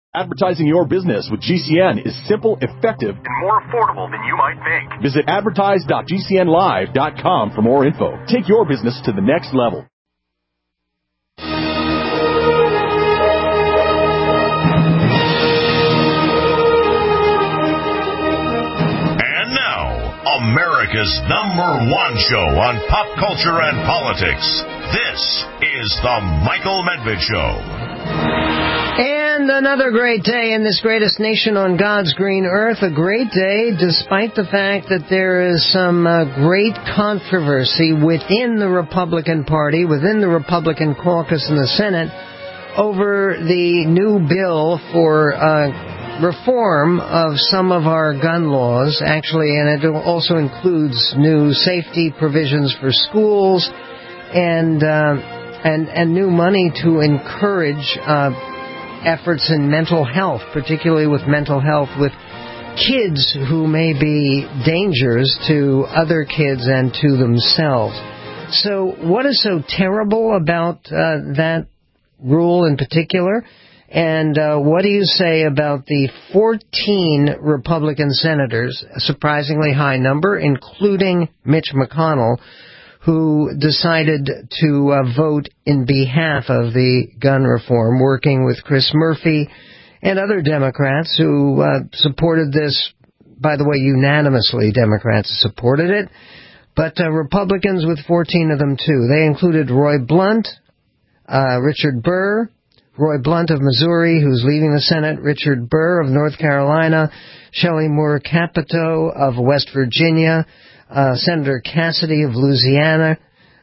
Advertising your business with GCN is simple, effective, and more affordable than you might think. Visit advertise.gcnlive.com for more info. Take your business to the next level. And now, America's #1 show on pop culture and politics. This is The Michael Medved Show. And another great day in this greatest nation on God's green earth. A great day despite the fact that there is some great controversy within the Republican Party, within the Republican caucus in the Senate, over the new bill for reform of some of our gun laws, actually, and it also includes new safety provisions for schools and new money to encourage efforts in mental health, particularly with mental health with kids who may be dangers to other kids and to themselves. So what is so terrible about that rule in particular? And what do you say about the 14 Republican senators, a surprisingly high number, including Mitch McConnell, who decided to vote in behalf of the gun reform, working with Chris Murphy and other Democrats who supported this, by the way, unanimously. Democrats supported it, but Republicans with 14 of them too. They included Roy Blunt, Richard Burr, Roy Blunt of Missouri, who's leaving the Senate, Richard Burr of North Carolina, Shelley Moore Capito of West Virginia, Senator Cassidy of Louisiana,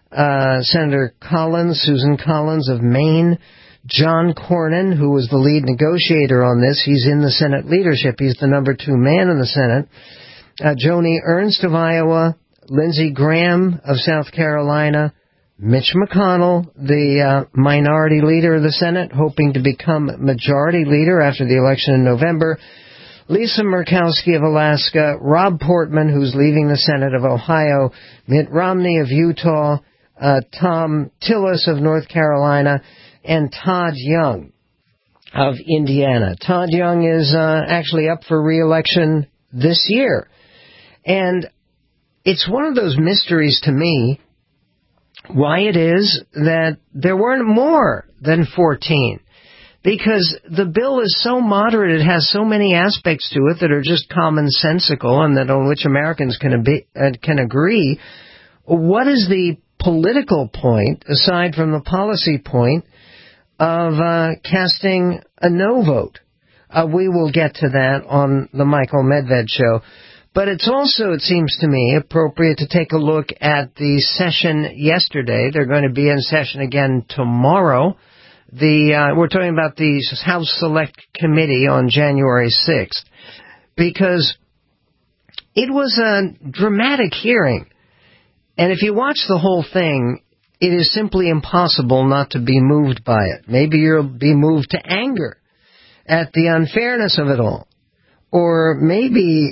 Senator Collins, Susan Collins of Maine, John Cornyn, who was the lead negotiator on this. He's in the Senate leadership. He's the number 2 man in the Senate. Joni Ernst of Iowa, Lindsey Graham of South Carolina, Mitch McConnell, the minority leader of the Senate, hoping to become majority leader after the election in November, Lisa Murkowski of Alaska, Rob Portman, who's leaving the Senate of Ohio, Mitt Romney of Utah, Tom Tillis of North Carolina, and Todd Young of Indiana. Todd Young is actually up for re-election this year. And it's one of those mysteries to me why it is that there weren't more than 14. Because the bill is so moderate, it has so many aspects to it that are just commonsensical and that on which Americans can agree. What is the political point, aside from the policy point, of casting a no vote? We will get to that on the Michael Medved Show. But it's also, it seems to me, appropriate to take a look at the session yesterday. They're going to be in session again tomorrow. We're talking about the House Select Committee on January 6th, because it was a dramatic hearing. And if you watch the whole thing, it is simply impossible not to be moved by it. Maybe you'll be moved to anger at the unfairness of it all. Or maybe,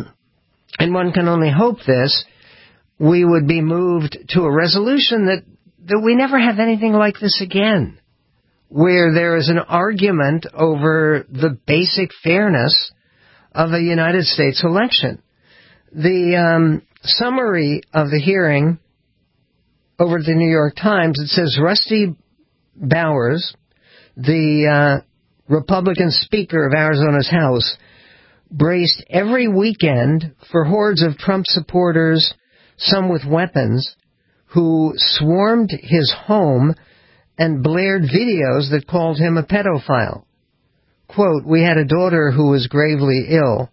and one can only hope this, we would be moved to a resolution that we never have anything like this again, where there is an argument over the basic fairness of a United States election. The summary of the hearing over at the New York Times, it says Rusty Bowers, the Republican Speaker of Arizona's House, braced every weekend for hordes of Trump supporters, some with weapons, who swarmed his home and blared videos that called him a pedophile. Quote, "We had a daughter who was gravely ill,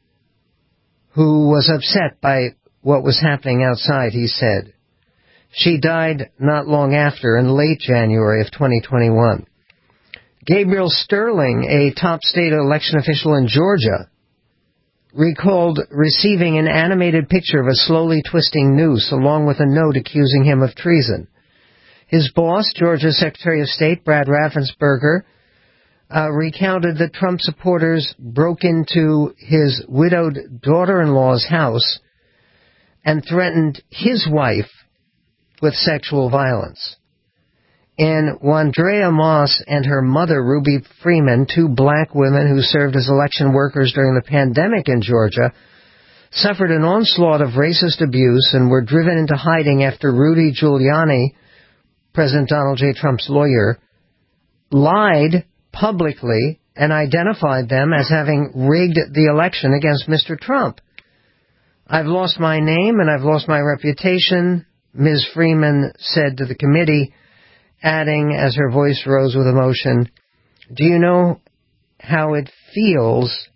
who was upset by what was happening outside," he said. She died not long after, in late January of 2021. Gabriel Sterling, a top state election official in Georgia, recalled receiving an animated picture of a slowly twisting noose along with a note accusing him of treason. His boss, Georgia Secretary of State Brad Raffensperger, recounted that Trump supporters broke into his widowed daughter-in-law's house and threatened his wife with sexual violence. in Wandrea Moss and her mother, Ruby Freeman, two black women who served as election workers during the pandemic in Georgia, suffered an onslaught of racist abuse and were driven into hiding after Rudy Giuliani, President Donald J. Trump's lawyer, lied publicly and identified them as having rigged the election against Mr. Trump. I've lost my name and I've lost my reputation, Ms. Freeman said to the committee, adding as her voice rose with emotion, do you know how it feels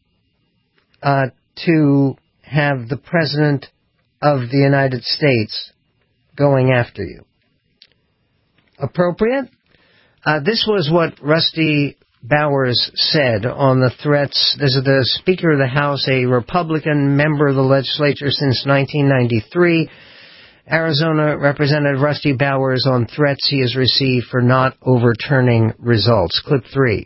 to have the President of the United States going after you? Appropriate? This was what Rusty Bowers said on the threats. This is the Speaker of the House, a Republican member of the legislature since 1993. Arizona Representative Rusty Bowers on threats he has received for not overturning results. Clip 3.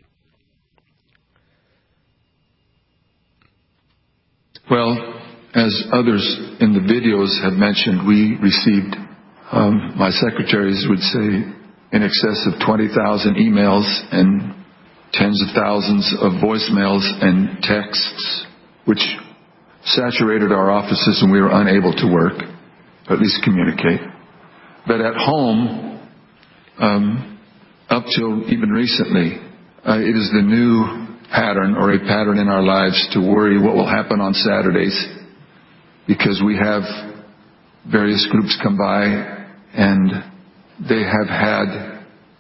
Well, as others in the videos have mentioned, we received, my secretaries would say, in excess of 20,000 emails and tens of thousands of voicemails and texts, which saturated our offices and we were unable to work, or at least communicate. But at home, up till even recently, it is the new pattern or a pattern in our lives to worry what will happen on Saturdays, because we have various groups come by and they have had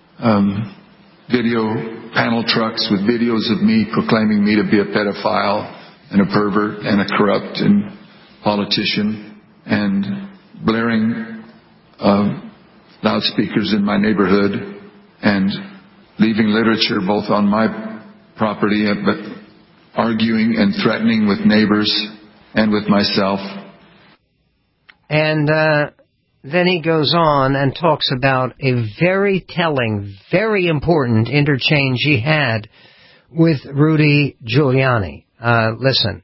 video panel trucks with videos of me proclaiming me to be a pedophile and a pervert and a corrupt and politician, and blaring loudspeakers in my neighborhood and leaving literature both on my property but arguing and threatening with neighbors and with myself. And then he goes on and talks about a very telling, very important interchange he had with Rudy Giuliani. Listen.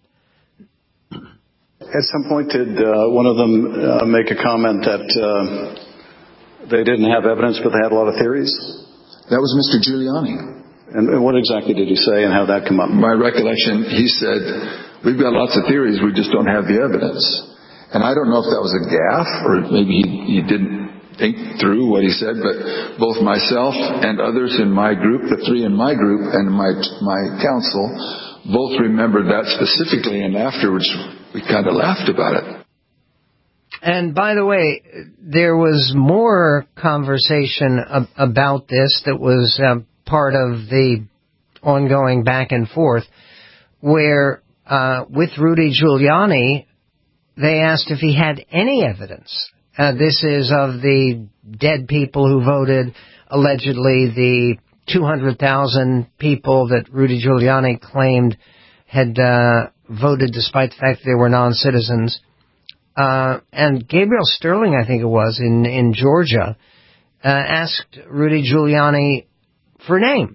At some point, did one of them make a comment that they didn't have evidence, but they had a lot of theories? That was Mr. Giuliani. And what exactly did he say, and how did that come up? My recollection, he said, we've got lots of theories, we just don't have the evidence. And I don't know if that was a gaffe, or maybe he didn't think through what he said, but both myself and others in my group, the three in my group and my council, both remembered that specifically, and afterwards we kind of laughed about it. And by the way, there was more conversation about this that was part of the ongoing back and forth, where with Rudy Giuliani, they asked if he had any evidence. This is of the dead people who voted, allegedly the 200,000 people that Rudy Giuliani claimed had voted despite the fact that they were non-citizens. And Gabriel Sterling, I think it was, in Georgia, asked Rudy Giuliani for a name.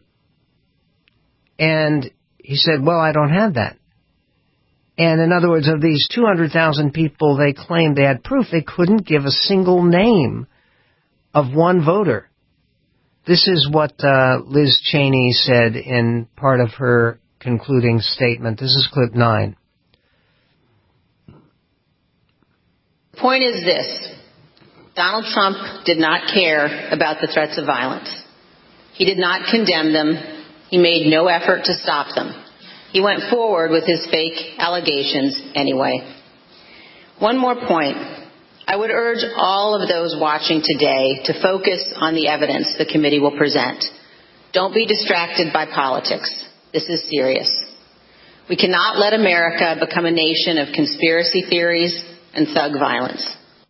And he said, well, I don't have that. And in other words, of these 200,000 people they claimed they had proof, they couldn't give a single name of one voter. This is what Liz Cheney said in part of her concluding statement. This is clip 9. The point is this. Donald Trump did not care about the threats of violence. He did not condemn them. He made no effort to stop them. He went forward with his fake allegations anyway. One more point. I would urge all of those watching today to focus on the evidence the committee will present. Don't be distracted by politics. This is serious. We cannot let America become a nation of conspiracy theories and thug violence.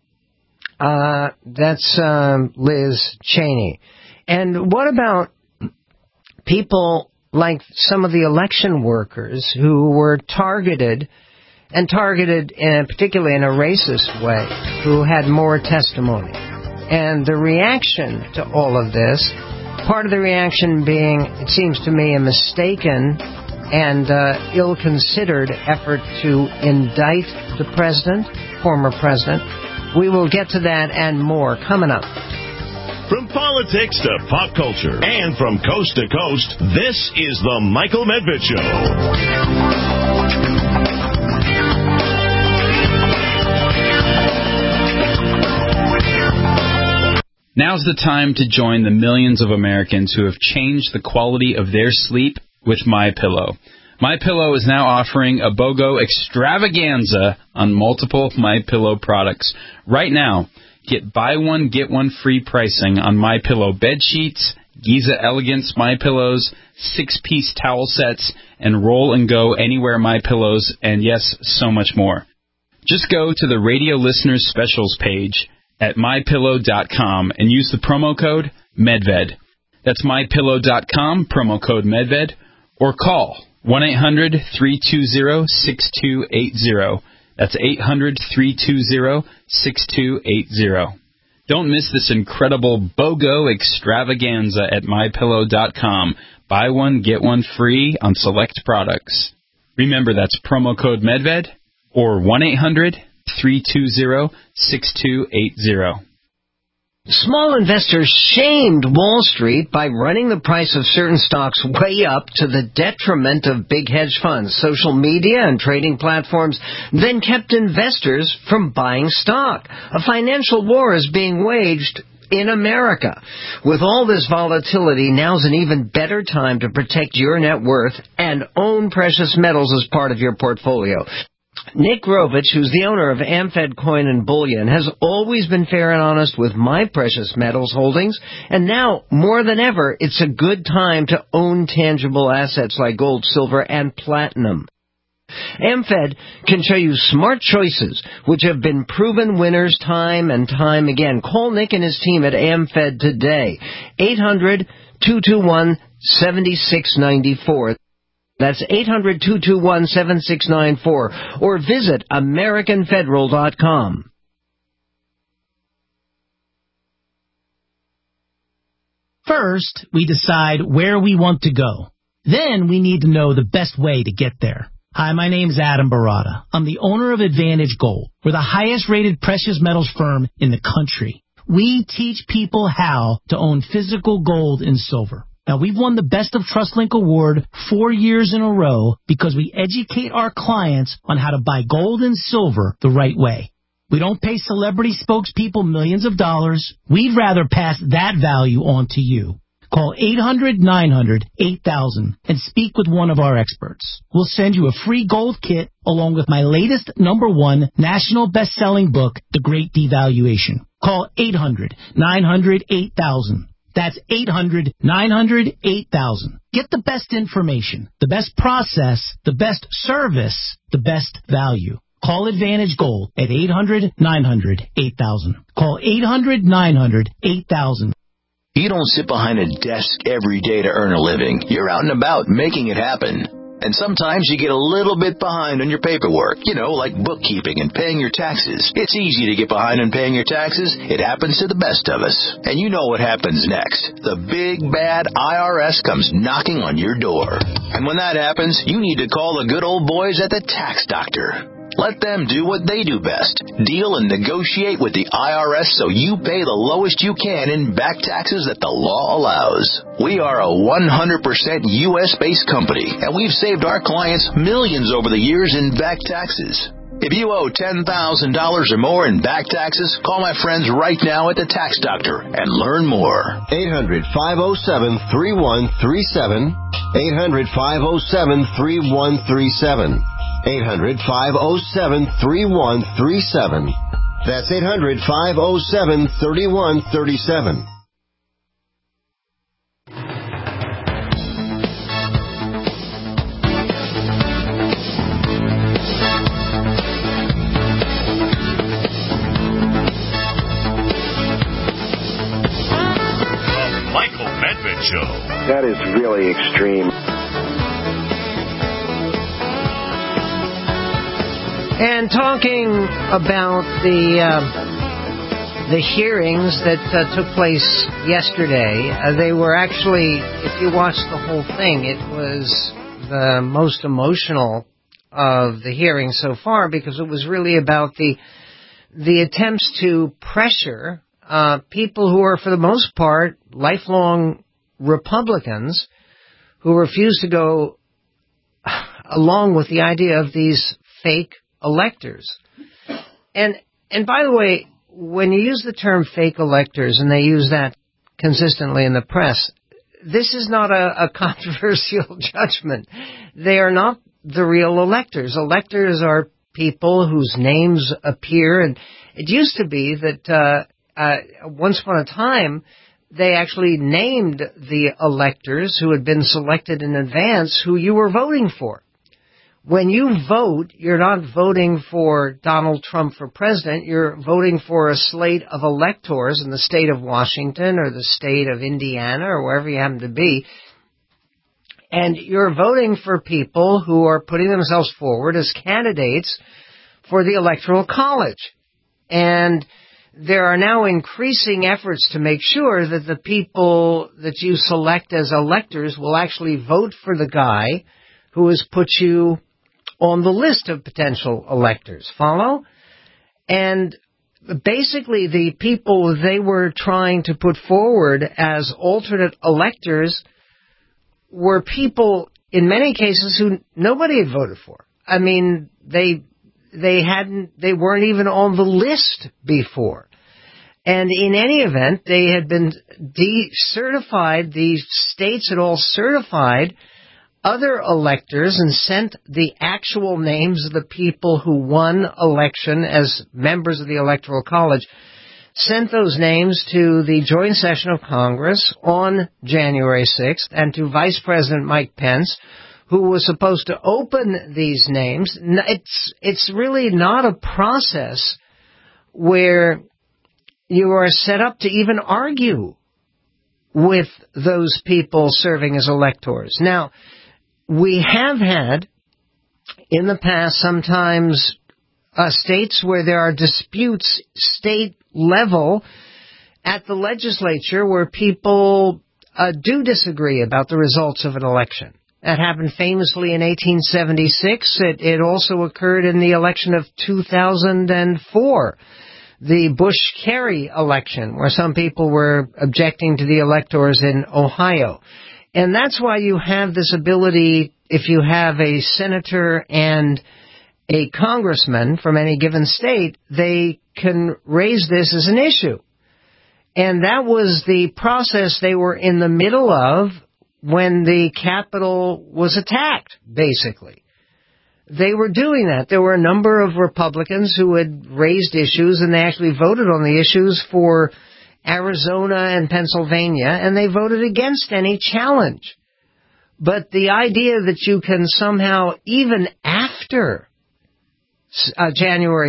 That's Liz Cheney. And what about people like some of the election workers who were targeted, and targeted particularly in a racist way, who had more testimony? And the reaction to all of this, part of the reaction being, it seems to me, a mistaken and ill-considered effort to indict the president, former president. We will get to that and more coming up. From politics to pop culture. And from coast to coast, this is the Michael Medved Show. Now's the time to join the millions of Americans who have changed the quality of their sleep with MyPillow. MyPillow is now offering a BOGO extravaganza on multiple MyPillow products. Right now, get buy one, get one free pricing on MyPillow bed sheets, Giza Elegance MyPillows, 6-piece towel sets, and Roll and Go Anywhere MyPillows, and yes, so much more. Just go to the Radio Listeners Specials page at MyPillow.com and use the promo code MEDVED. That's MyPillow.com, promo code MEDVED, or call 1-800-320-6280. That's 800-320-6280. Don't miss this incredible BOGO extravaganza at MyPillow.com. Buy one, get one free on select products. Remember, that's promo code MEDVED or 1-800-320-6280. Small investors shamed Wall Street by running the price of certain stocks way up to the detriment of big hedge funds. Social media and trading platforms then kept investors from buying stock. A financial war is being waged in America. With all this volatility, now's an even better time to protect your net worth and own precious metals as part of your portfolio. Nick Rovich, who's the owner of Amfed Coin and Bullion, has always been fair and honest with my precious metals holdings, and now, more than ever, it's a good time to own tangible assets like gold, silver, and platinum. Amfed can show you smart choices, which have been proven winners time and time again. Call Nick and his team at Amfed today, 800-221-7694. That's 800-221-7694, or visit AmericanFederal.com. First, we decide where we want to go. Then we need to know the best way to get there. Hi, my name's Adam Barada. I'm the owner of Advantage Gold. We're the highest-rated precious metals firm in the country. We teach people how to own physical gold and silver. Now, we've won the Best of TrustLink Award 4 years in a row because we educate our clients on how to buy gold and silver the right way. We don't pay celebrity spokespeople millions of dollars. We'd rather pass that value on to you. Call 800-900-8000 and speak with one of our experts. We'll send you a free gold kit along with my latest #1 national best-selling book, The Great Devaluation. Call 800-900-8000. That's 800-900-8000. Get the best information, the best process, the best service, the best value. Call Advantage Gold at 800-900-8000. Call 800-900-8000. You don't sit behind a desk every day to earn a living. You're out and about making it happen. And sometimes you get a little bit behind on your paperwork, like bookkeeping and paying your taxes. It's easy to get behind on paying your taxes. It happens to the best of us. And you know what happens next. The big, bad IRS comes knocking on your door. And when that happens, you need to call the good old boys at the Tax Doctor. Let them do what they do best. Deal and negotiate with the IRS so you pay the lowest you can in back taxes that the law allows. We are a 100% U.S.-based company, and we've saved our clients millions over the years in back taxes. If you owe $10,000 or more in back taxes, call my friends right now at the Tax Doctor and learn more. 800-507-3137. 800-507-3137. 800-507-3137. That's 800-507-3137. The Michael Medved Show. That is really extreme. And talking about the hearings that took place yesterday, they were actually, if you watched the whole thing, it was the most emotional of the hearings so far because it was really about the attempts to pressure people who are, for the most part, lifelong Republicans who refuse to go along with the idea of these fake electors. And by the way, when you use the term fake electors, and they use that consistently in the press, this is not a controversial judgment. They are not the real electors. Electors are people whose names appear, and it used to be that once upon a time they actually named the electors who had been selected in advance who you were voting for. When you vote, you're not voting for Donald Trump for president. You're voting for a slate of electors in the state of Washington or the state of Indiana or wherever you happen to be. And you're voting for people who are putting themselves forward as candidates for the Electoral College. And there are now increasing efforts to make sure that the people that you select as electors will actually vote for the guy who has put you on the list of potential electors. Follow? And basically the people they were trying to put forward as alternate electors were people, in many cases, who nobody had voted for. I mean, they weren't even on the list before. And in any event, they had been decertified. The states had all certified other electors and sent the actual names of the people who won election as members of the Electoral College, sent those names to the joint session of Congress on January 6th and to Vice President Mike Pence, who was supposed to open these names. It's really not a process where you are set up to even argue with those people serving as electors. Now, we have had in the past sometimes states where there are disputes state level at the legislature where people do disagree about the results of an election. That happened famously in 1876. It also occurred in the election of 2004, the Bush-Kerry election, where some people were objecting to the electors in Ohio. And that's why you have this ability, if you have a senator and a congressman from any given state, they can raise this as an issue. And that was the process they were in the middle of when the Capitol was attacked, basically. They were doing that. There were a number of Republicans who had raised issues, and they actually voted on the issues for Arizona and Pennsylvania, and they voted against any challenge. But the idea that you can somehow, even after January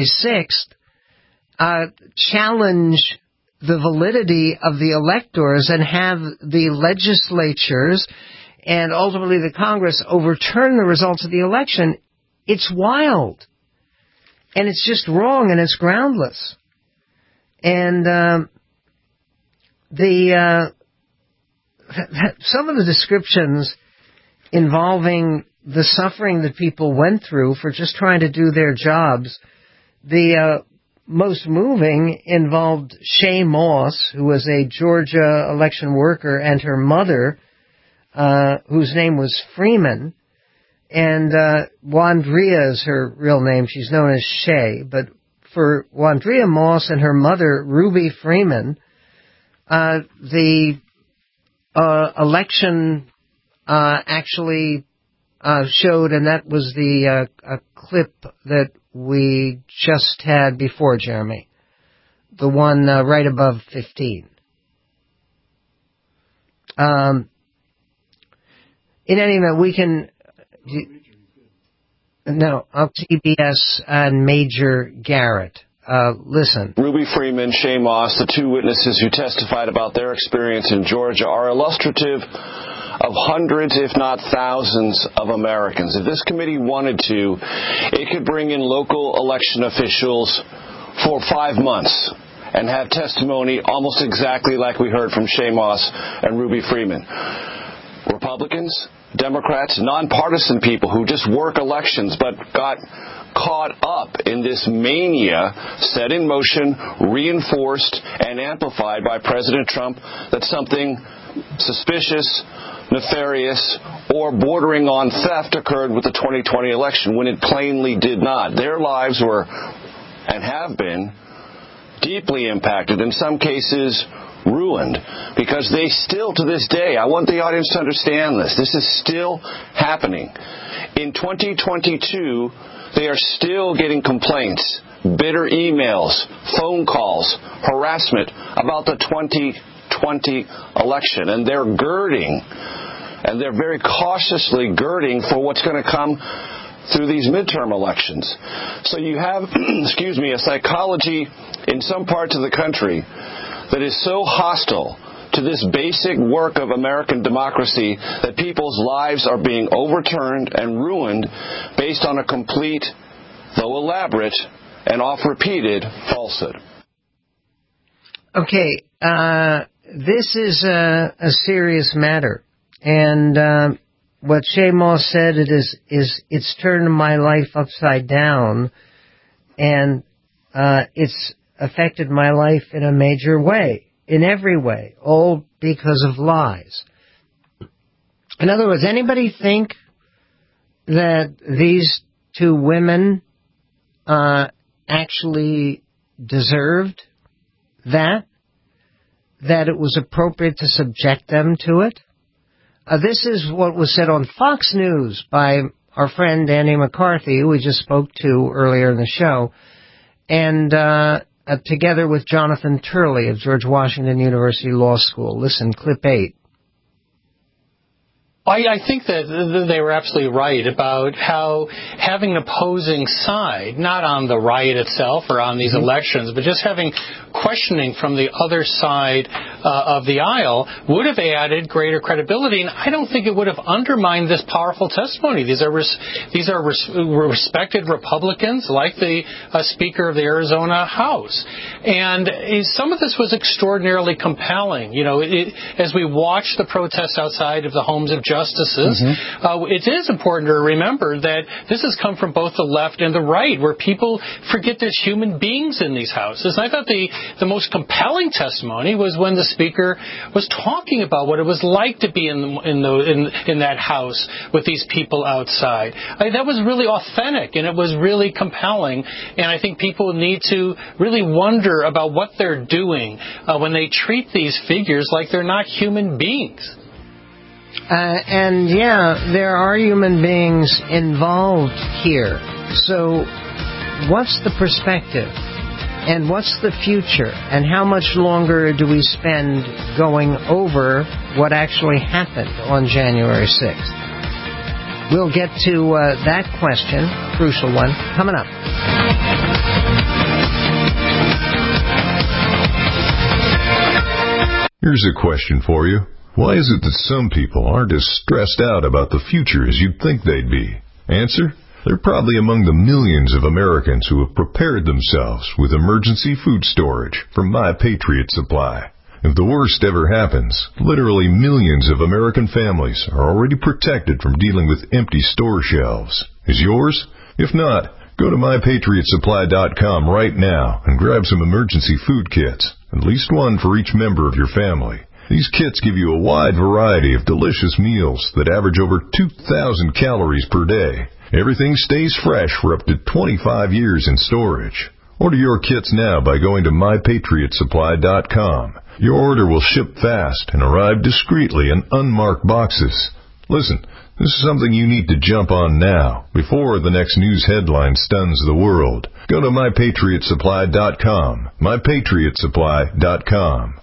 6th, challenge the validity of the electors and have the legislatures and ultimately the Congress overturn the results of the election, it's wild. And it's just wrong and it's groundless. And some of the descriptions involving the suffering that people went through for just trying to do their jobs, the most moving involved Shay Moss, who was a Georgia election worker, and her mother, whose name was Freeman. And Wandrea is her real name. She's known as Shay. But for Wandrea Moss and her mother, Ruby Freeman, the election actually showed, and that was the a clip that we just had before, Jeremy, the one right above 15. In any event, we can... No, TBS and Major Garrett. Listen. Ruby Freeman, Shay Moss, the two witnesses who testified about their experience in Georgia, are illustrative of hundreds, if not thousands, of Americans. If this committee wanted to, it could bring in local election officials for 5 months and have testimony almost exactly like we heard from Shay Moss and Ruby Freeman. Republicans, Democrats, nonpartisan people who just work elections but got caught up in this mania set in motion, reinforced, and amplified by President Trump that something suspicious, nefarious, or bordering on theft occurred with the 2020 election when it plainly did not. Their lives were, and have been, deeply impacted, in some cases ruined, because they still, to this day, I want the audience to understand this is still happening. In 2022, they are still getting complaints, bitter emails, phone calls, harassment about the 2020 election, and they're girding, and they're very cautiously girding for what's going to come through these midterm elections. So you have, a psychology in some parts of the country that is so hostile to this basic work of American democracy that people's lives are being overturned and ruined based on a complete, though elaborate, and oft-repeated falsehood. Okay, this is a serious matter, and what Shay Moss said it's turned my life upside down, and it's affected my life in a major way, in every way, all because of lies. In other words, anybody think that these two women actually deserved that it was appropriate to subject them to it? This is what was said on Fox News by our friend Andy McCarthy, who we just spoke to earlier in the show, and together with Jonathan Turley of George Washington University Law School. Listen, clip 8. I think that they were absolutely right about how having an opposing side, not on the riot itself or on these elections, but just having questioning from the other side of the aisle would have added greater credibility, and I don't think it would have undermined this powerful testimony. These are respected Republicans, like the Speaker of the Arizona House, and some of this was extraordinarily compelling. As we watch the protests outside of the homes of justices, it is important to remember that this has come from both the left and the right, where people forget there's human beings in these houses. And I thought the most compelling testimony was when the Speaker was talking about what it was like to be in that house with these people outside. That was really authentic, and it was really compelling. And I think people need to really wonder about what they're doing when they treat these figures like they're not human beings. And there are human beings involved here. So what's the perspective? And what's the future? And how much longer do we spend going over what actually happened on January 6th? We'll get to that question, crucial one, coming up. Here's a question for you. Why is it that some people aren't as stressed out about the future as you'd think they'd be? Answer? They're probably among the millions of Americans who have prepared themselves with emergency food storage from My Patriot Supply. If the worst ever happens, literally millions of American families are already protected from dealing with empty store shelves. Is yours? If not, go to MyPatriotSupply.com right now and grab some emergency food kits, at least one for each member of your family. These kits give you a wide variety of delicious meals that average over 2,000 calories per day. Everything stays fresh for up to 25 years in storage. Order your kits now by going to MyPatriotSupply.com. Your order will ship fast and arrive discreetly in unmarked boxes. Listen, this is something you need to jump on now, before the next news headline stuns the world. Go to MyPatriotSupply.com. MyPatriotSupply.com.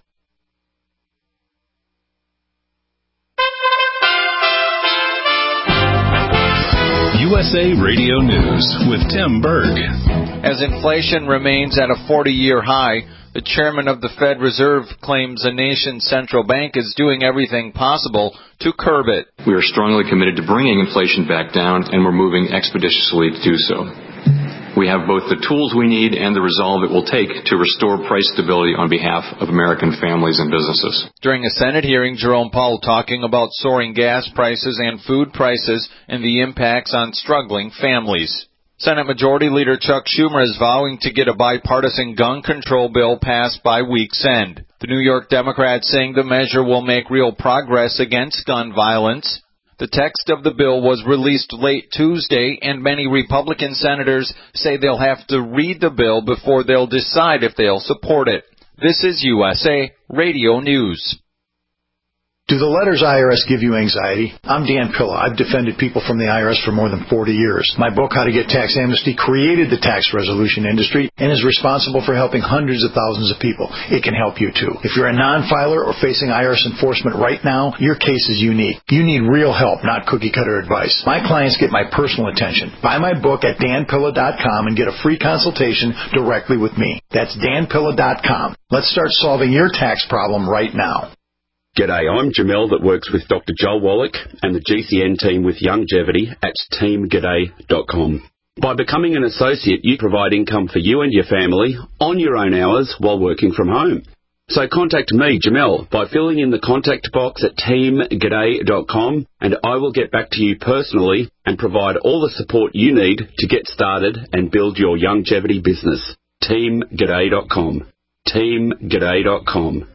USA Radio News with Tim Berg. As inflation remains at a 40-year high, the chairman of the Fed Reserve claims the nation's central bank is doing everything possible to curb it. We are strongly committed to bringing inflation back down, and we're moving expeditiously to do so. We have both the tools we need and the resolve it will take to restore price stability on behalf of American families and businesses. During a Senate hearing, Jerome Powell talking about soaring gas prices and food prices and the impacts on struggling families. Senate Majority Leader Chuck Schumer is vowing to get a bipartisan gun control bill passed by week's end. The New York Democrats saying the measure will make real progress against gun violence. The text of the bill was released late Tuesday, and many Republican senators say they'll have to read the bill before they'll decide if they'll support it. This is USA Radio News. Do the letters IRS give you anxiety? I'm Dan Pilla. I've defended people from the IRS for more than 40 years. My book, How to Get Tax Amnesty, created the tax resolution industry and is responsible for helping hundreds of thousands of people. It can help you too. If you're a non-filer or facing IRS enforcement right now, your case is unique. You need real help, not cookie-cutter advice. My clients get my personal attention. Buy my book at danpilla.com and get a free consultation directly with me. That's danpilla.com. Let's start solving your tax problem right now. G'day, I'm Jamel that works with Dr. Joel Wallach and the GCN team with Longevity at teamg'day.com. By becoming an associate, you provide income for you and your family on your own hours while working from home. So contact me, Jamel, by filling in the contact box at teamg'day.com, and I will get back to you personally and provide all the support you need to get started and build your longevity business. teamg'day.com. teamg'day.com.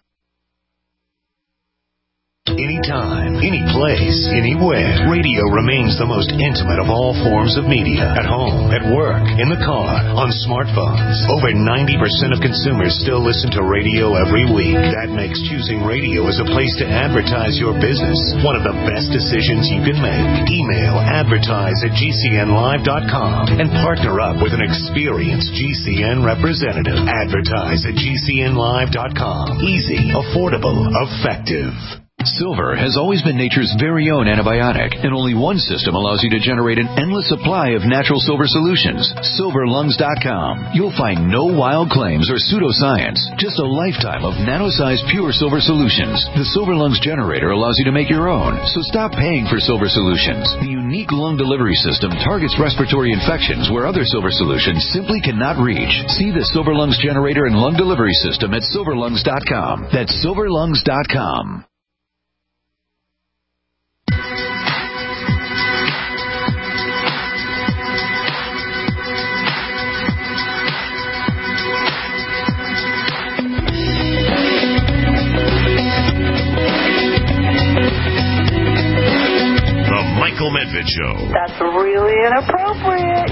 Anytime, any place, anywhere. Radio remains the most intimate of all forms of media. At home, at work, in the car, on smartphones. Over 90% of consumers still listen to radio every week. That makes choosing radio as a place to advertise your business one of the best decisions you can make. Email advertise@gcnlive.com and partner up with an experienced GCN representative. Advertise@gcnlive.com. Easy, affordable, effective. Silver has always been nature's very own antibiotic, and only one system allows you to generate an endless supply of natural silver solutions. SilverLungs.com. You'll find no wild claims or pseudoscience, just a lifetime of nano-sized pure silver solutions. The Silver Lungs generator allows you to make your own, so stop paying for silver solutions. The unique lung delivery system targets respiratory infections where other silver solutions simply cannot reach. See the Silver Lungs generator and lung delivery system at SilverLungs.com. That's SilverLungs.com. Michael Medved Show. That's really inappropriate.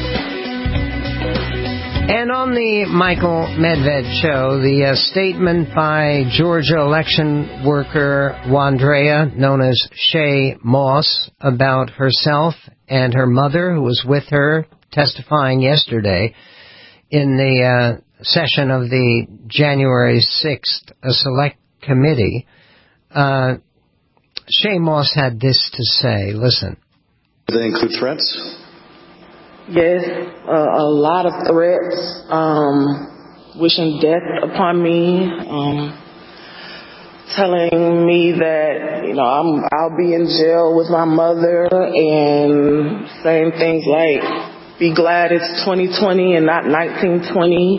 And on the Michael Medved Show, the statement by Georgia election worker Wandrea, known as Shaye Moss, about herself and her mother, who was with her testifying yesterday in the session of the January 6th Select Committee. Shaye Moss had this to say. Listen. Do they include threats? Yes, a lot of threats, wishing death upon me, telling me that, I'll be in jail with my mother, and saying things like, be glad it's 2020 and not 1920.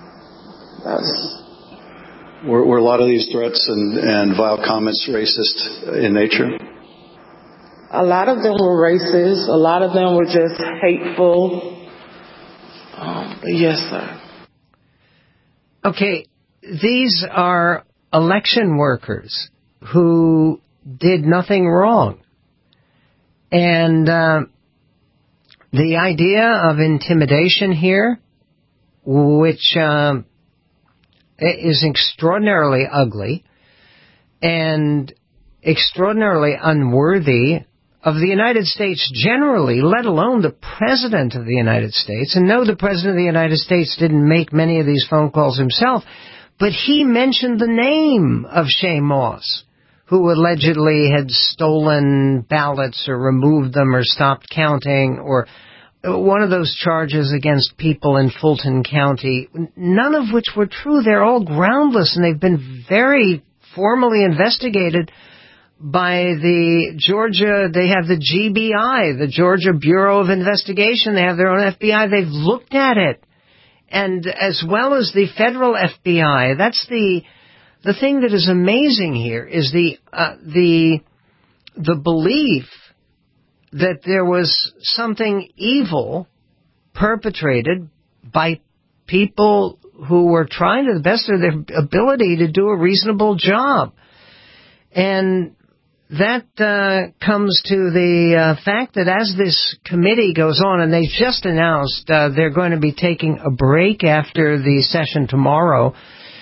Were a lot of these threats and vile comments racist in nature? A lot of them were racist. A lot of them were just hateful. Yes, sir. Okay, these are election workers who did nothing wrong. And the idea of intimidation here, which is extraordinarily ugly and extraordinarily unworthy of the United States generally, let alone the President of the United States. And no, the President of the United States didn't make many of these phone calls himself, but he mentioned the name of Shaye Moss, who allegedly had stolen ballots or removed them or stopped counting, or one of those charges against people in Fulton County, none of which were true. They're all groundless, and they've been very formally investigated by the Georgia, they have the GBI, the Georgia Bureau of Investigation. They have their own FBI. They've looked at it. And as well as the federal FBI, that's the thing that is amazing here is the belief that there was something evil perpetrated by people who were trying to the best of their ability to do a reasonable job. And that comes to the fact that as this committee goes on, and they just announced they're going to be taking a break after the session tomorrow,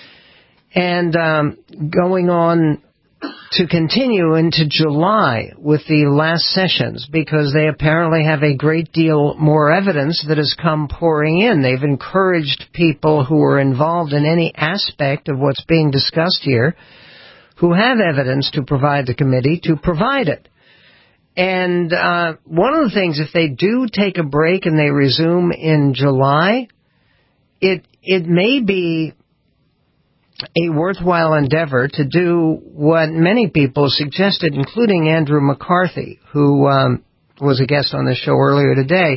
and going on to continue into July with the last sessions, because they apparently have a great deal more evidence that has come pouring in. They've encouraged people who are involved in any aspect of what's being discussed here, who have evidence to provide the committee, to provide it. And one of the things, if they do take a break and they resume in July, it may be a worthwhile endeavor to do what many people suggested, including Andrew McCarthy, who was a guest on the show earlier today,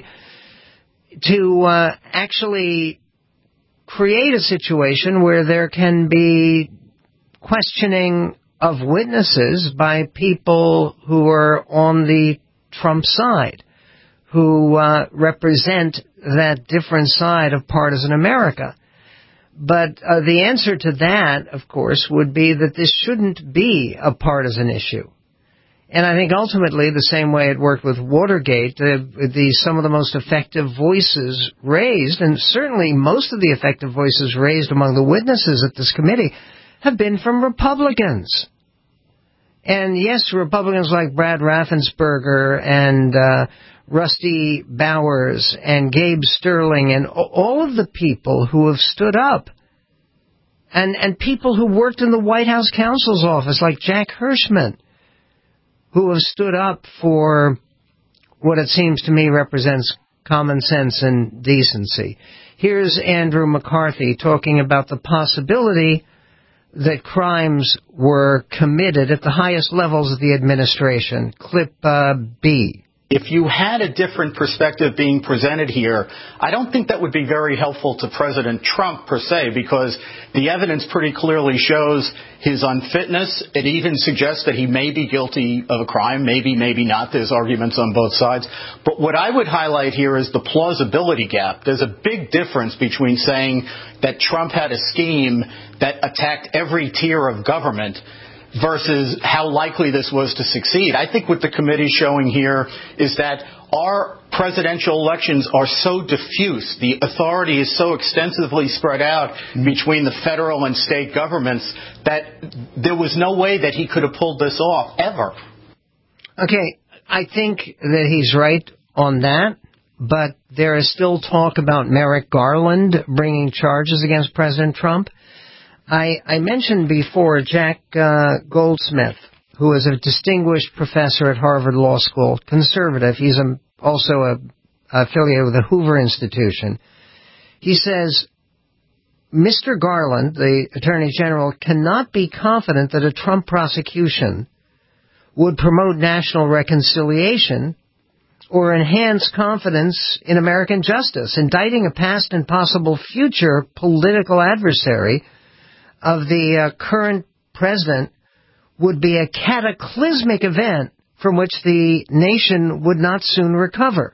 to actually create a situation where there can be questioning of witnesses by people who are on the Trump side, who represent that different side of partisan America. But the answer to that, of course, would be that this shouldn't be a partisan issue. And I think ultimately, the same way it worked with Watergate, some of the most effective voices raised, and certainly most of the effective voices raised among the witnesses at this committee, have been from Republicans. And yes, Republicans like Brad Raffensperger and Rusty Bowers and Gabe Sterling and all of the people who have stood up, and people who worked in the White House counsel's office like Jack Hirschman, who have stood up for what it seems to me represents common sense and decency. Here's Andrew McCarthy talking about the possibility that crimes were committed at the highest levels of the administration. Clip B. If you had a different perspective being presented here, I don't think that would be very helpful to President Trump per se, because the evidence pretty clearly shows his unfitness. It even suggests that he may be guilty of a crime, maybe not. There's arguments on both sides. But what I would highlight here is the plausibility gap. There's a big difference between saying that Trump had a scheme that attacked every tier of government versus how likely this was to succeed. I think what the committee is showing here is that our presidential elections are so diffuse, the authority is so extensively spread out between the federal and state governments, that there was no way that he could have pulled this off, ever. Okay, I think that he's right on that, but there is still talk about Merrick Garland bringing charges against President Trump. I mentioned before Jack Goldsmith, who is a distinguished professor at Harvard Law School, conservative. He's also affiliated with the Hoover Institution. He says, Mr. Garland, the Attorney General, cannot be confident that a Trump prosecution would promote national reconciliation or enhance confidence in American justice. Indicting a past and possible future political adversary of the current president would be a cataclysmic event from which the nation would not soon recover.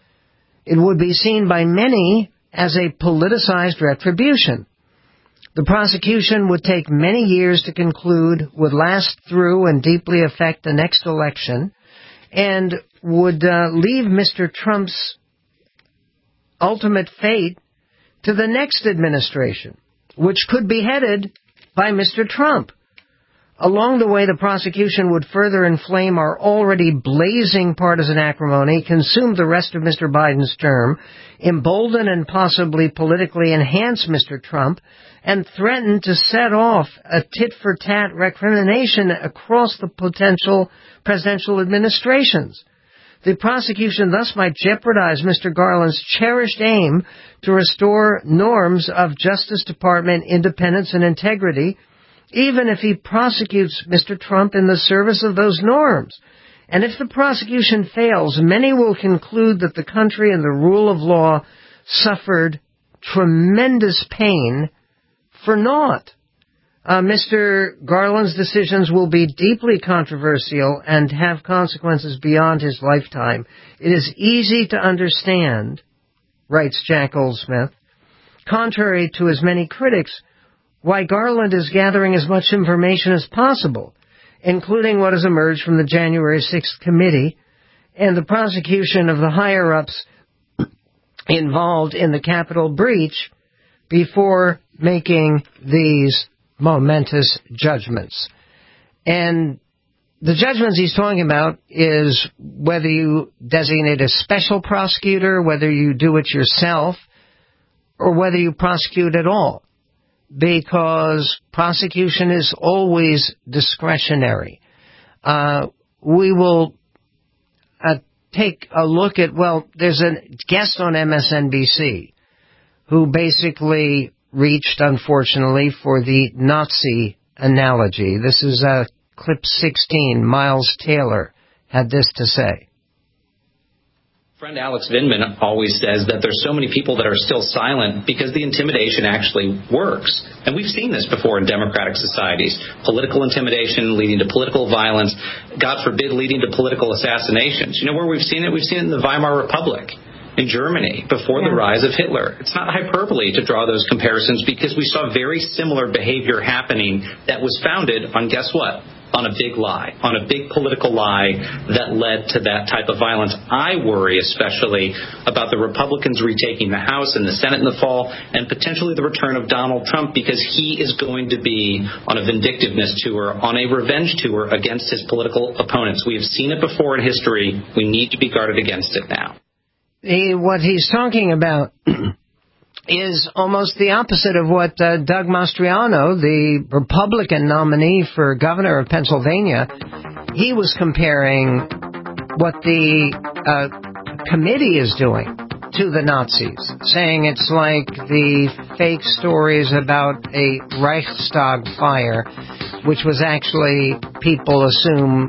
It would be seen by many as a politicized retribution. The prosecution would take many years to conclude, would last through and deeply affect the next election, and would leave Mr. Trump's ultimate fate to the next administration, which could be headed by Mr. Trump. Along the way, the prosecution would further inflame our already blazing partisan acrimony, consume the rest of Mr. Biden's term, embolden and possibly politically enhance Mr. Trump, and threaten to set off a tit-for-tat recrimination across the potential presidential administrations. The prosecution thus might jeopardize Mr. Garland's cherished aim to restore norms of Justice Department independence and integrity, even if he prosecutes Mr. Trump in the service of those norms. And if the prosecution fails, many will conclude that the country and the rule of law suffered tremendous pain for naught. Mr. Garland's decisions will be deeply controversial and have consequences beyond his lifetime. It is easy to understand writes Jack Goldsmith. Contrary to his many critics, why Garland is gathering as much information as possible, including what has emerged from the January 6th committee and the prosecution of the higher-ups involved in the Capitol breach before making these momentous judgments. And the judgments he's talking about is whether you designate a special prosecutor, whether you do it yourself, or whether you prosecute at all, because prosecution is always discretionary. We will take a look at, there's a guest on MSNBC who basically reached, unfortunately, for the Nazi analogy. This is clip 16. Miles Taylor had this to say. Friend Alex Vindman always says that there's so many people that are still silent because the intimidation actually works. And we've seen this before in democratic societies. Political intimidation leading to political violence, God forbid, leading to political assassinations. You know where we've seen it? We've seen it in the Weimar Republic in Germany before the rise of Hitler. It's not hyperbole to draw those comparisons because we saw very similar behavior happening that was founded on, guess what? On a big lie, on a big political lie that led to that type of violence. I worry especially about the Republicans retaking the House and the Senate in the fall and potentially the return of Donald Trump because he is going to be on a vindictiveness tour, on a revenge tour against his political opponents. We have seen it before in history. We need to be guarded against it now. What he's talking about is almost the opposite of what Doug Mastriano, the Republican nominee for governor of Pennsylvania, he was comparing what the committee is doing to the Nazis, saying it's like the fake stories about a Reichstag fire, which was actually, people assume,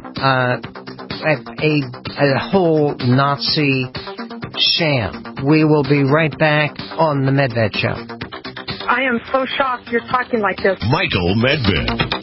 a whole Nazi sham. We will be right back on the Medved Show. I am so shocked you're talking like this. Michael Medved.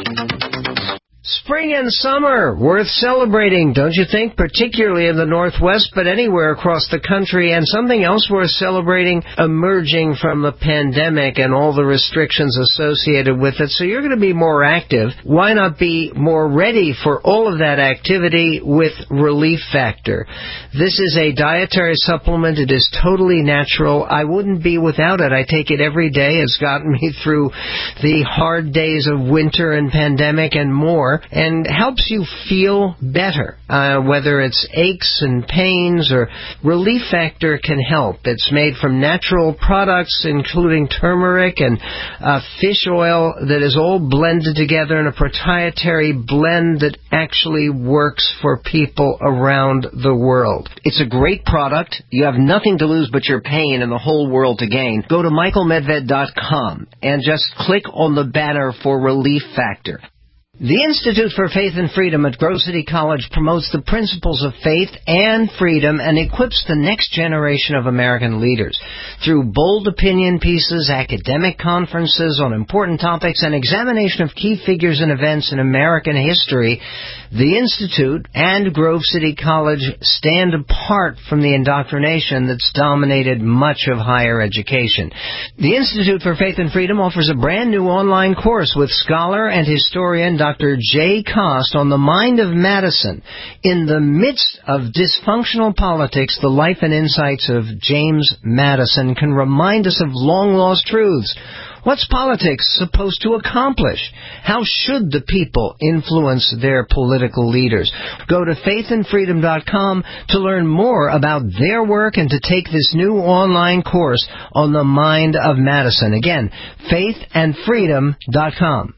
Spring and summer, worth celebrating, don't you think? Particularly in the Northwest, but anywhere across the country. And something else worth celebrating, emerging from the pandemic and all the restrictions associated with it. So you're going to be more active. Why not be more ready for all of that activity with Relief Factor? This is a dietary supplement. It is totally natural. I wouldn't be without it. I take it every day. It's gotten me through the hard days of winter and pandemic and more, and helps you feel better, whether it's aches and pains or Relief Factor can help. It's made from natural products, including turmeric and fish oil that is all blended together in a proprietary blend that actually works for people around the world. It's a great product. You have nothing to lose but your pain and the whole world to gain. Go to michaelmedved.com and just click on the banner for Relief Factor. The Institute for Faith and Freedom at Grove City College promotes the principles of faith and freedom and equips the next generation of American leaders. Through bold opinion pieces, academic conferences on important topics, and examination of key figures and events in American history, the Institute and Grove City College stand apart from the indoctrination that's dominated much of higher education. The Institute for Faith and Freedom offers a brand new online course with scholar and historian Dr. Jay Cost on the mind of Madison. In the midst of dysfunctional politics, the life and insights of James Madison can remind us of long-lost truths. What's politics supposed to accomplish? How should the people influence their political leaders? Go to faithandfreedom.com to learn more about their work and to take this new online course on the mind of Madison. Again, faithandfreedom.com.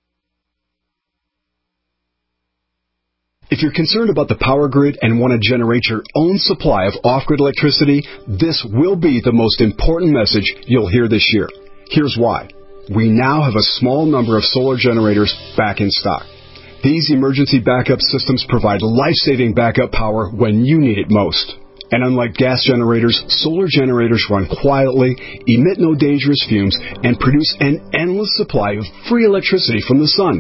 If you're concerned about the power grid and want to generate your own supply of off-grid electricity, this will be the most important message you'll hear this year. Here's why. We now have a small number of solar generators back in stock. These emergency backup systems provide life-saving backup power when you need it most. And unlike gas generators, solar generators run quietly, emit no dangerous fumes, and produce an endless supply of free electricity from the sun.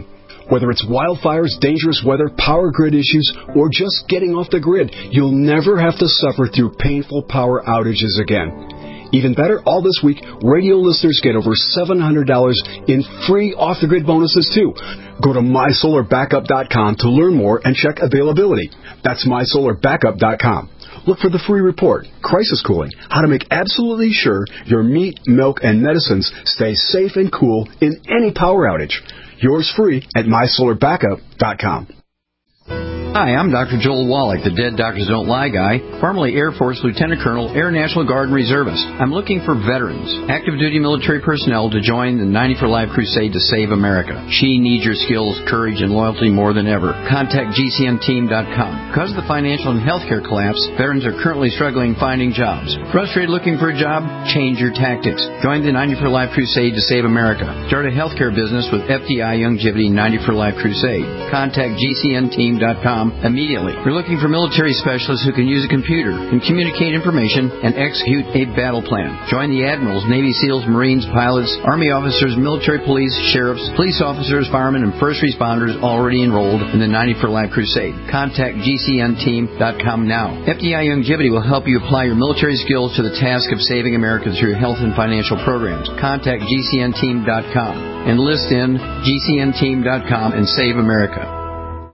Whether it's wildfires, dangerous weather, power grid issues, or just getting off the grid, you'll never have to suffer through painful power outages again. Even better, all this week, radio listeners get over $700 in free off-the-grid bonuses, too. Go to MySolarBackup.com to learn more and check availability. That's MySolarBackup.com. Look for the free report, Crisis Cooling, how to make absolutely sure your meat, milk, and medicines stay safe and cool in any power outage. Yours free at MySolarBackup.com. Hi, I'm Dr. Joel Wallach, the Dead Doctors Don't Lie guy, formerly Air Force Lieutenant Colonel, Air National Guard Reservist. I'm looking for veterans, active duty military personnel to join the 90 for Life crusade to save America. She needs your skills, courage, and loyalty more than ever. Contact GCNteam.com. Because of the financial and healthcare collapse, veterans are currently struggling finding jobs. Frustrated looking for a job? Change your tactics. Join the 90 for Life crusade to save America. Start a healthcare business with FDI Longevity 90 for Life crusade. Contact GCNteam.com immediately. We're looking for military specialists who can use a computer and communicate information and execute a battle plan. Join the admirals, Navy SEALs, Marines, pilots, Army officers, military police, sheriffs, police officers, firemen, and first responders already enrolled in the 90 for Life crusade. Contact GCNteam.com now. FDI Longevity will help you apply your military skills to the task of saving America through health and financial programs. Contact GCNteam.com. Enlist in GCNteam.com and save America.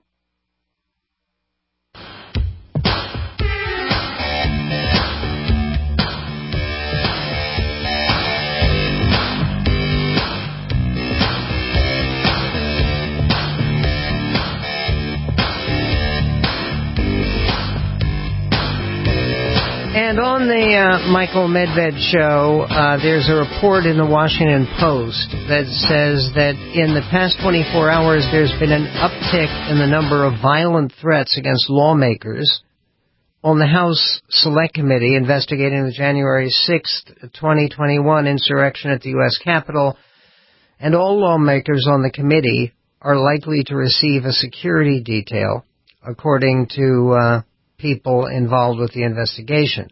And on the Michael Medved show, there's a report in the Washington Post that says that in the past 24 hours, there's been an uptick in the number of violent threats against lawmakers on the House Select Committee investigating the January 6th, 2021 insurrection at the U.S. Capitol. And all lawmakers on the committee are likely to receive a security detail, according to people involved with the investigation.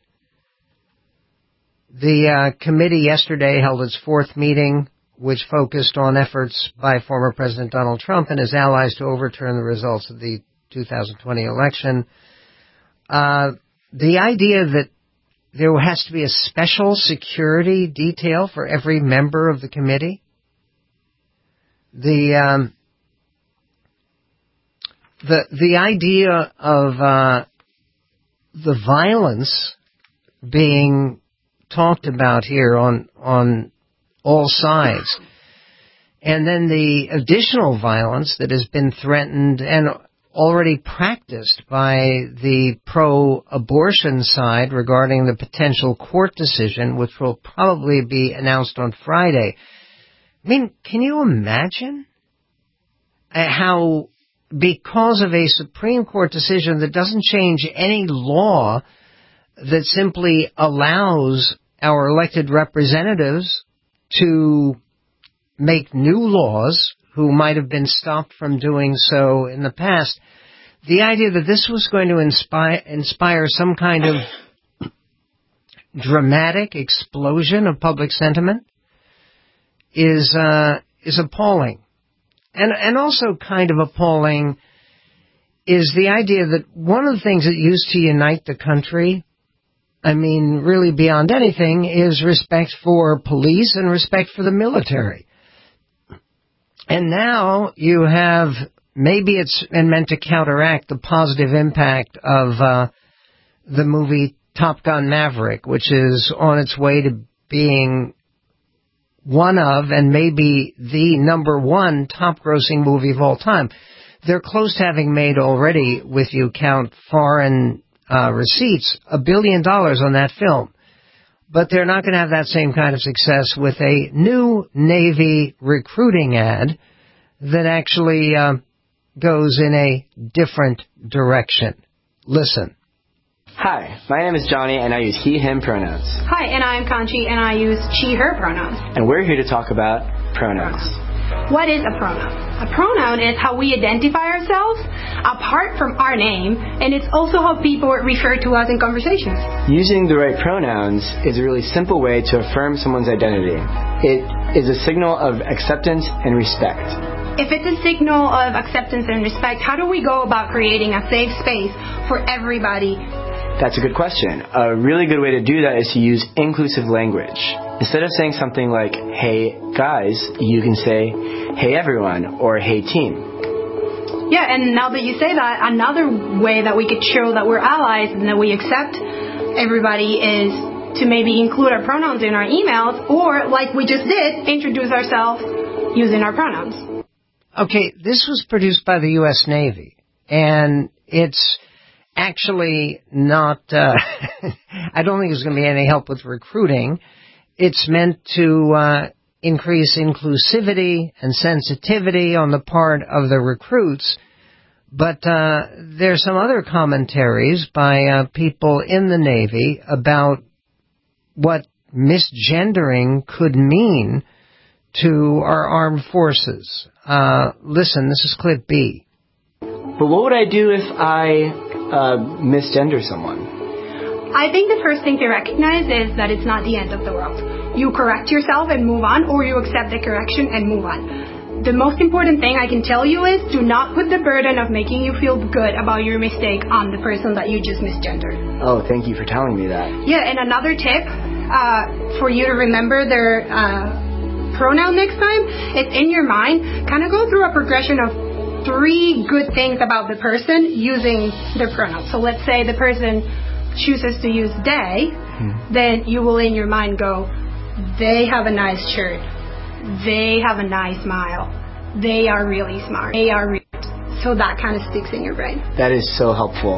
The committee yesterday held its fourth meeting, which focused on efforts by former President Donald Trump and his allies to overturn the results of the 2020 election. The idea that there has to be a special security detail for every member of the committee, the idea of the violence being talked about here on all sides, and then the additional violence that has been threatened and already practiced by the pro-abortion side regarding the potential court decision, which will probably be announced on Friday. I mean, can you imagine how, because of a Supreme Court decision that doesn't change any law, that simply allows our elected representatives to make new laws who might have been stopped from doing so in the past, the idea that this was going to inspire some kind of dramatic explosion of public sentiment is appalling. And also kind of appalling is the idea that one of the things that used to unite the country, I mean, really beyond anything, is respect for police and respect for the military. And now you have, maybe it's meant to counteract the positive impact of the movie Top Gun Maverick, which is on its way to being one of, and maybe the number one top-grossing movie of all time. They're close to having made already, with you count foreign receipts, $1 billion on that film. But they're not going to have that same kind of success with a new Navy recruiting ad that actually goes in a different direction. Listen. Hi, my name is Johnny, and I use he, him pronouns. Hi, and I'm Kanchi, and I use she, her pronouns. And we're here to talk about pronouns. What is a pronoun? A pronoun is how we identify ourselves apart from our name, and it's also how people refer to us in conversations. Using the right pronouns is a really simple way to affirm someone's identity. It is a signal of acceptance and respect. If it's a signal of acceptance and respect, how do we go about creating a safe space for everybody? That's a good question. A really good way to do that is to use inclusive language. Instead of saying something like, hey guys, you can say, hey everyone, or hey team. Yeah, and now that you say that, another way that we could show that we're allies and that we accept everybody is to maybe include our pronouns in our emails, or like we just did, introduce ourselves using our pronouns. Okay, this was produced by the U.S. Navy, and it's actually not, I don't think it's going to be any help with recruiting. It's meant to increase inclusivity and sensitivity on the part of the recruits. But there's some other commentaries by people in the Navy about what misgendering could mean to our armed forces. Listen, this is clip B. But what would I do if I misgender someone? I think the first thing to recognize is that it's not the end of the world. You correct yourself and move on, or you accept the correction and move on. The most important thing I can tell you is do not put the burden of making you feel good about your mistake on the person that you just misgendered. Oh, thank you for telling me that. Yeah, and another tip for you to remember their pronoun next time is in your mind, kind of go through a progression of 3 good things about the person using their pronouns. So let's say the person chooses to use they, then you will in your mind go, they have a nice shirt, they have a nice smile, they are really smart, they are really... So that kind of sticks in your brain. That is so helpful.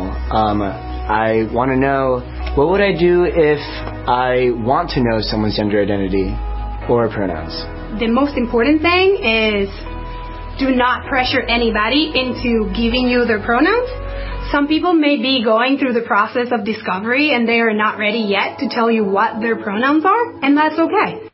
I want to know, what would I do if I want to know someone's gender identity or pronouns? The most important thing is do not pressure anybody into giving you their pronouns. Some people may be going through the process of discovery and they are not ready yet to tell you what their pronouns are, and that's okay.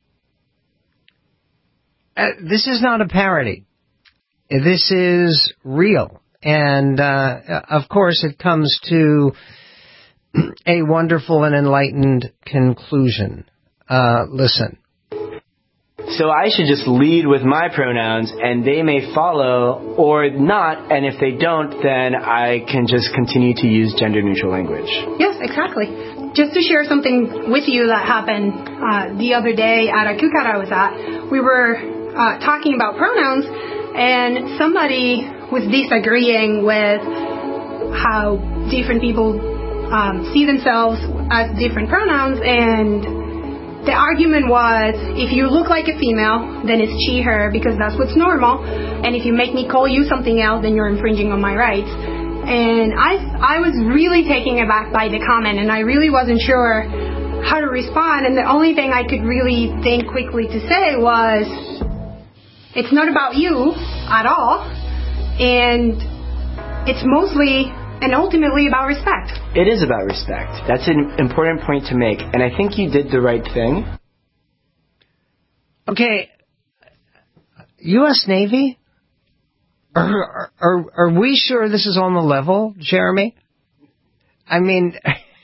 This is not a parody. This is real. And, of course, it comes to a wonderful and enlightened conclusion. Listen. So I should just lead with my pronouns, and they may follow or not, and if they don't, then I can just continue to use gender-neutral language. Yes, exactly. Just to share something with you that happened the other day at a cookout I was at, we were talking about pronouns, and somebody was disagreeing with how different people see themselves as different pronouns, and the argument was, if you look like a female, then it's she, her, because that's what's normal. And if you make me call you something else, then you're infringing on my rights. And I was really taken aback by the comment, and I really wasn't sure how to respond. And the only thing I could really think quickly to say was, it's not about you at all. And it's mostly and ultimately about respect. It is about respect. That's an important point to make, and I think you did the right thing. Okay, U.S. Navy? Are we sure this is on the level, Jeremy? I mean,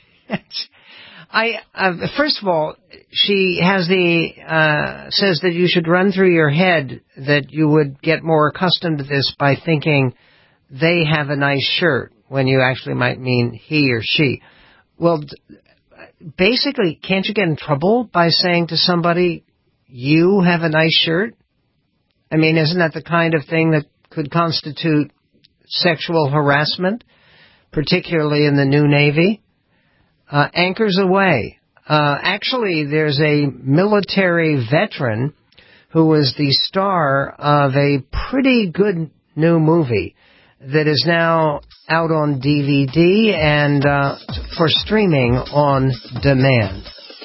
first of all, she has says that you should run through your head that you would get more accustomed to this by thinking they have a nice shirt, when you actually might mean he or she. Well, basically, can't you get in trouble by saying to somebody, you have a nice shirt? I mean, isn't that the kind of thing that could constitute sexual harassment, particularly in the new Navy? Anchors aweigh. Actually, there's a military veteran who was the star of a pretty good new movie that is now out on DVD and for streaming on demand.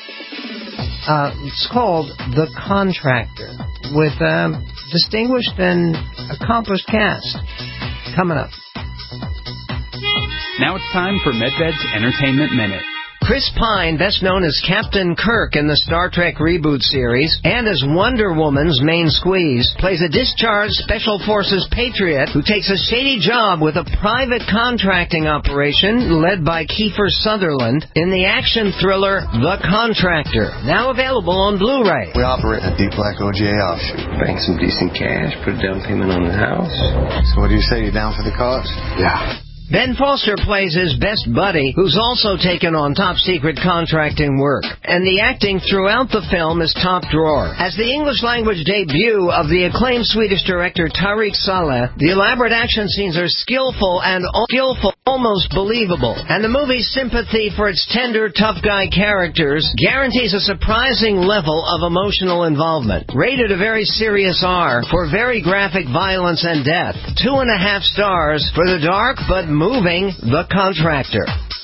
It's called The Contractor, with a distinguished and accomplished cast. Coming up. Now it's time for MedVed's Entertainment Minute. Chris Pine, best known as Captain Kirk in the Star Trek reboot series, and as Wonder Woman's main squeeze, plays a discharged Special Forces patriot who takes a shady job with a private contracting operation led by Kiefer Sutherland in the action thriller The Contractor, now available on Blu-ray. We operate a deep black OGA offshoot. Bring some decent cash, put a down payment on the house. So what do you say, you down for the cause? Yeah. Ben Foster plays his best buddy, who's also taken on top-secret contracting work. And the acting throughout the film is top drawer. As the English-language debut of the acclaimed Swedish director Tariq Saleh, the elaborate action scenes are skillful, almost believable. And the movie's sympathy for its tender, tough guy characters guarantees a surprising level of emotional involvement. Rated a very serious R for very graphic violence and death. 2.5 stars for the dark but moving The Contractor.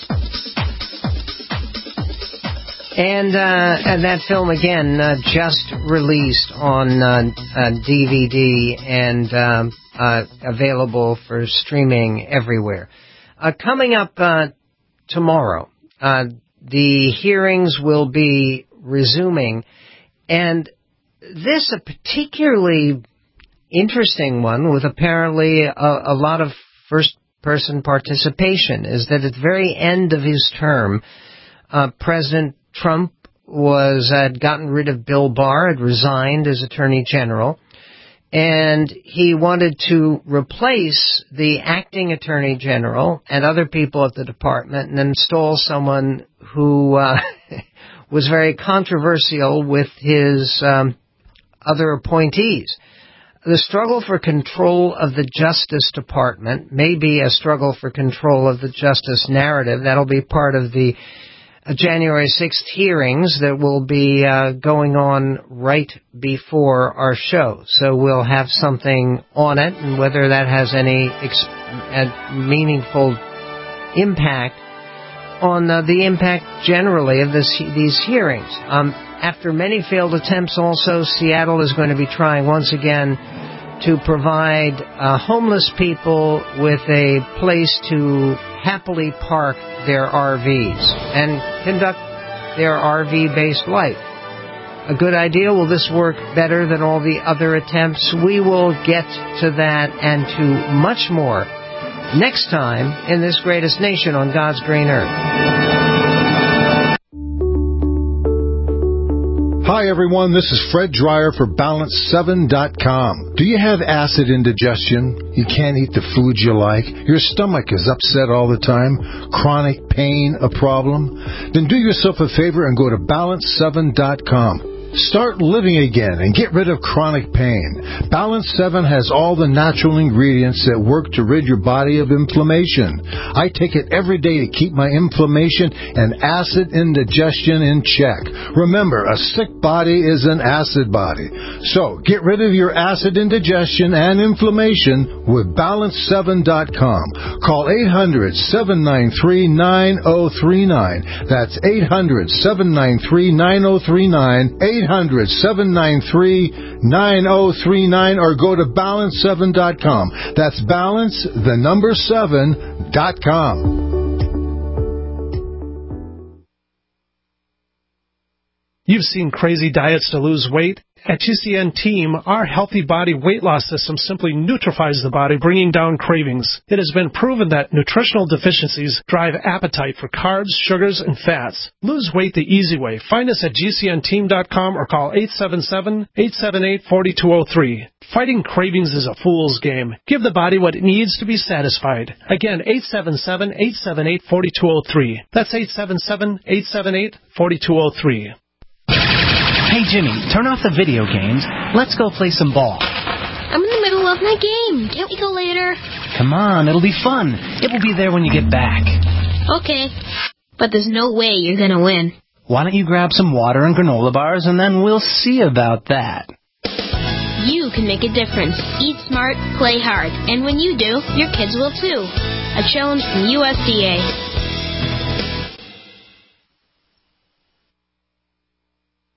And that film, again, just released on DVD and available for streaming everywhere. Coming up tomorrow, the hearings will be resuming, and this a particularly interesting one with apparently a lot of first-person participation, is that at the very end of his term, President Trump had gotten rid of Bill Barr, had resigned as Attorney General, and he wanted to replace the acting Attorney General and other people at the department and install someone who was very controversial with his other appointees. The struggle for control of the Justice Department may be a struggle for control of the justice narrative. That'll be part of the January 6th hearings that will be going on right before our show. So we'll have something on it, and whether that has any meaningful impact on the impact generally of these hearings. After many failed attempts also, Seattle is going to be trying once again to provide homeless people with a place to happily park their RVs and conduct their RV-based life. A good idea. Will this work better than all the other attempts? We will get to that and to much more next time in this greatest nation on God's green earth. Hi everyone, this is Fred Dreyer for Balance7.com. Do you have acid indigestion? You can't eat the foods you like? Your stomach is upset all the time? Chronic pain a problem? Then do yourself a favor and go to Balance7.com. Start living again and get rid of chronic pain. Balance 7 has all the natural ingredients that work to rid your body of inflammation. I take it every day to keep my inflammation and acid indigestion in check. Remember, a sick body is an acid body. So, get rid of your acid indigestion and inflammation with Balance7.com. Call 800-793-9039. That's 800-793-9039. 800-793-9039 or go to Balance7.com. That's Balance, the number 7.com. You've seen crazy diets to lose weight. At GCN Team, our Healthy Body Weight Loss System simply neutralizes the body, bringing down cravings. It has been proven that nutritional deficiencies drive appetite for carbs, sugars, and fats. Lose weight the easy way. Find us at GCNteam.com or call 877-878-4203. Fighting cravings is a fool's game. Give the body what it needs to be satisfied. Again, 877-878-4203. That's 877-878-4203. Hey, Jimmy, turn off the video games. Let's go play some ball. I'm in the middle of my game. Can't we go later? Come on, it'll be fun. It will be there when you get back. Okay, but there's no way you're going to win. Why don't you grab some water and granola bars, and then we'll see about that. You can make a difference. Eat smart, play hard. And when you do, your kids will too. A challenge from USDA.